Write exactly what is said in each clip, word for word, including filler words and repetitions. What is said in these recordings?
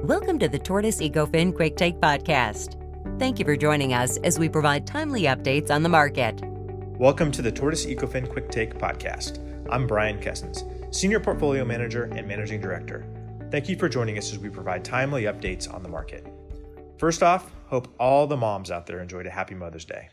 Welcome to the Tortoise Ecofin Quick Take Podcast. Thank you for joining us as we provide timely updates on the market. Welcome to the Tortoise Ecofin Quick Take Podcast. I'm Brian Kessens, Senior Portfolio Manager and Managing Director. Thank you for joining us as we provide timely updates on the market. First off, hope all the moms out there enjoyed a happy Mother's Day.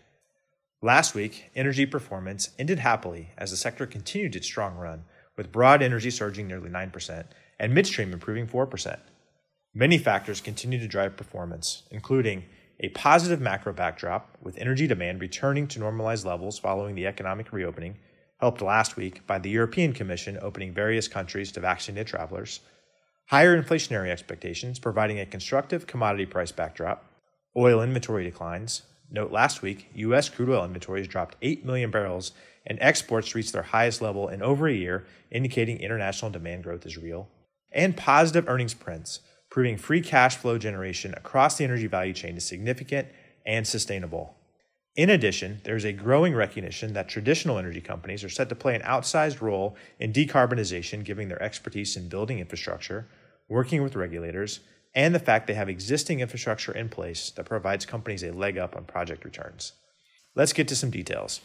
Last week, energy performance ended happily as the sector continued its strong run, with broad energy surging nearly nine percent and midstream improving four percent. Many factors continue to drive performance, including a positive macro backdrop with energy demand returning to normalized levels following the economic reopening, helped last week by the European Commission opening various countries to vaccinated travelers, higher inflationary expectations providing a constructive commodity price backdrop, oil inventory declines. Note last week, U S crude oil inventories dropped eight million barrels and exports reached their highest level in over a year, indicating international demand growth is real, and positive earnings prints, proving free cash flow generation across the energy value chain is significant and sustainable. In addition, there's a growing recognition that traditional energy companies are set to play an outsized role in decarbonization, given their expertise in building infrastructure, working with regulators, and the fact they have existing infrastructure in place that provides companies a leg up on project returns. Let's get to some details.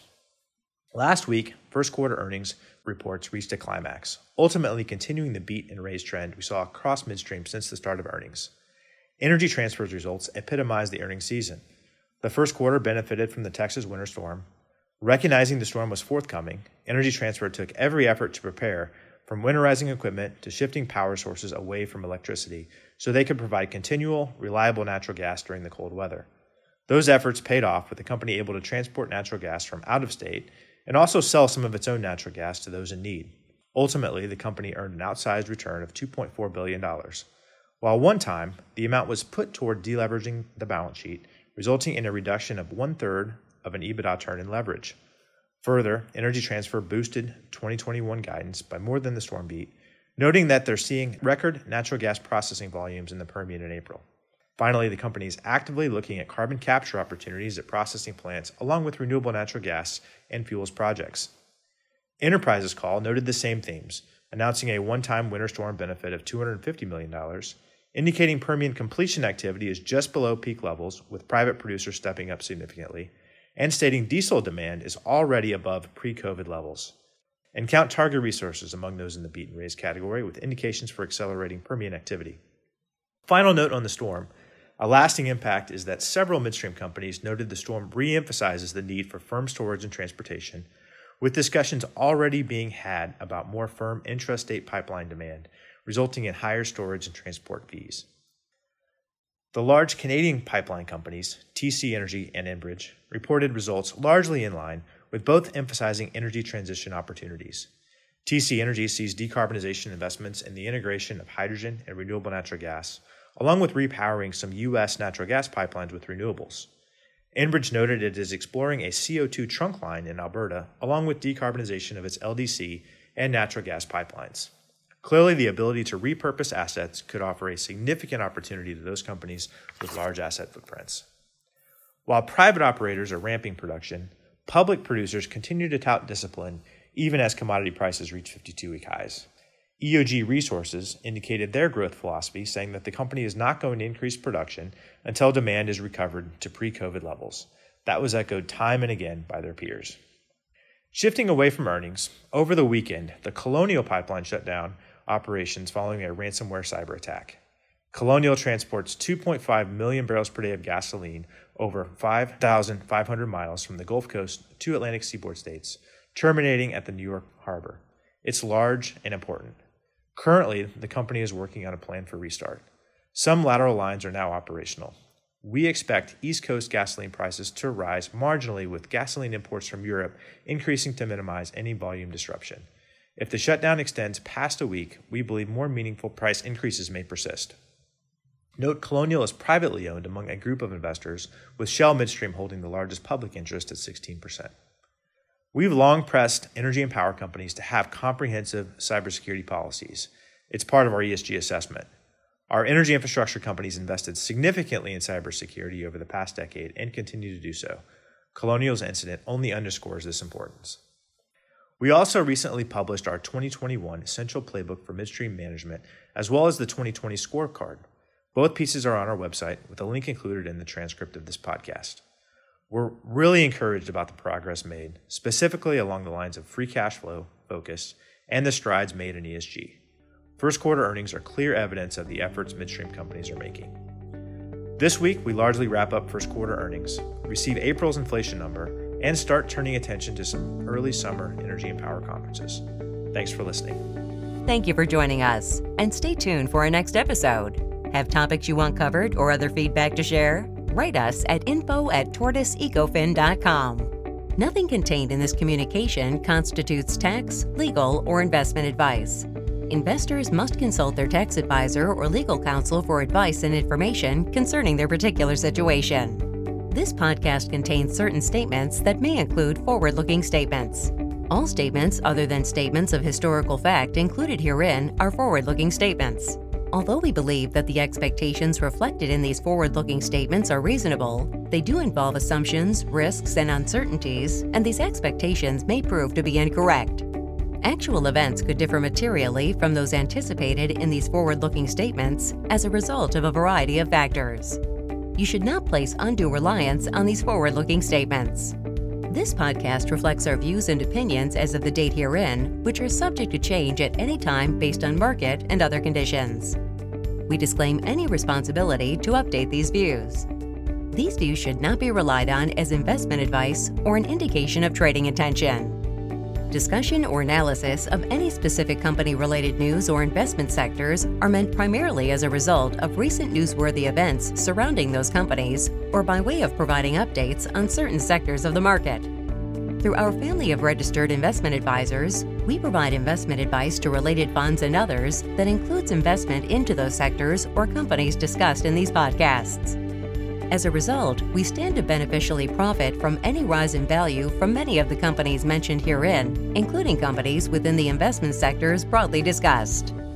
Last week, first quarter earnings reports reached a climax, ultimately continuing the beat and raise trend we saw across midstream since the start of earnings. Energy Transfer's results epitomize the earnings season. The first quarter benefited from the Texas winter storm. Recognizing the storm was forthcoming, Energy Transfer took every effort to prepare, from winterizing equipment to shifting power sources away from electricity so they could provide continual, reliable natural gas during the cold weather. Those efforts paid off, with the company able to transport natural gas from out of state and also sell some of its own natural gas to those in need. Ultimately, the company earned an outsized return of two point four billion dollars. While one time, the amount was put toward deleveraging the balance sheet, resulting in a reduction of one-third of an EBITDA turn in leverage. Further, Energy Transfer boosted twenty twenty-one guidance by more than the storm beat, noting that they're seeing record natural gas processing volumes in the Permian in April. Finally, the company is actively looking at carbon capture opportunities at processing plants, along with renewable natural gas and fuels projects. Enterprise's call noted the same themes, announcing a one-time winter storm benefit of two hundred fifty million dollars, indicating Permian completion activity is just below peak levels, with private producers stepping up significantly, and stating diesel demand is already above pre-COVID levels. And count Targa Resources among those in the beat and raise category, with indications for accelerating Permian activity. Final note on the storm. A lasting impact is that several midstream companies noted the storm re-emphasizes the need for firm storage and transportation, with discussions already being had about more firm intrastate pipeline demand, resulting in higher storage and transport fees. The large Canadian pipeline companies, T C Energy and Enbridge, reported results largely in line, with both emphasizing energy transition opportunities. T C Energy sees decarbonization investments in the integration of hydrogen and renewable natural gas, along with repowering some U S natural gas pipelines with renewables. Enbridge noted it is exploring a C O two trunk line in Alberta, along with decarbonization of its L D C and natural gas pipelines. Clearly, the ability to repurpose assets could offer a significant opportunity to those companies with large asset footprints. While private operators are ramping production, public producers continue to tout discipline even as commodity prices reach fifty-two-week highs. E O G Resources indicated their growth philosophy, saying that the company is not going to increase production until demand is recovered to pre-COVID levels. That was echoed time and again by their peers. Shifting away from earnings, over the weekend, the Colonial Pipeline shut down operations following a ransomware cyber attack. Colonial transports two point five million barrels per day of gasoline over five thousand five hundred miles from the Gulf Coast to Atlantic seaboard states, terminating at the New York harbor. It's large and important. Currently, the company is working on a plan for restart. Some lateral lines are now operational. We expect East Coast gasoline prices to rise marginally, with gasoline imports from Europe increasing to minimize any volume disruption. If the shutdown extends past a week, we believe more meaningful price increases may persist. Note Colonial is privately owned among a group of investors, with Shell Midstream holding the largest public interest at sixteen percent. We've long pressed energy and power companies to have comprehensive cybersecurity policies. It's part of our E S G assessment. Our energy infrastructure companies invested significantly in cybersecurity over the past decade and continue to do so. Colonial's incident only underscores this importance. We also recently published our twenty twenty-one Essential Playbook for Midstream Management, as well as the twenty twenty Scorecard. Both pieces are on our website with a link included in the transcript of this podcast. We're really encouraged about the progress made, specifically along the lines of free cash flow focus and the strides made in E S G. First quarter earnings are clear evidence of the efforts midstream companies are making. This week, we largely wrap up first quarter earnings, receive April's inflation number, and start turning attention to some early summer energy and power conferences. Thanks for listening. Thank you for joining us, and stay tuned for our next episode. Have topics you want covered or other feedback to share? Write us at info at tortoise ecofin dot com. Nothing contained in this communication constitutes tax, legal, or investment advice. Investors must consult their tax advisor or legal counsel for advice and information concerning their particular situation. This podcast contains certain statements that may include forward-looking statements. All statements other than statements of historical fact included herein are forward-looking statements. Although we believe that the expectations reflected in these forward-looking statements are reasonable, they do involve assumptions, risks, and uncertainties, and these expectations may prove to be incorrect. Actual events could differ materially from those anticipated in these forward-looking statements as a result of a variety of factors. You should not place undue reliance on these forward-looking statements. This podcast reflects our views and opinions as of the date herein, which are subject to change at any time based on market and other conditions. We disclaim any responsibility to update these views. These views should not be relied on as investment advice or an indication of trading intention. Discussion or analysis of any specific company-related news or investment sectors are meant primarily as a result of recent newsworthy events surrounding those companies or by way of providing updates on certain sectors of the market. Through our family of registered investment advisors, we provide investment advice to related funds and others that includes investment into those sectors or companies discussed in these podcasts. As a result, we stand to beneficially profit from any rise in value from many of the companies mentioned herein, including companies within the investment sectors broadly discussed.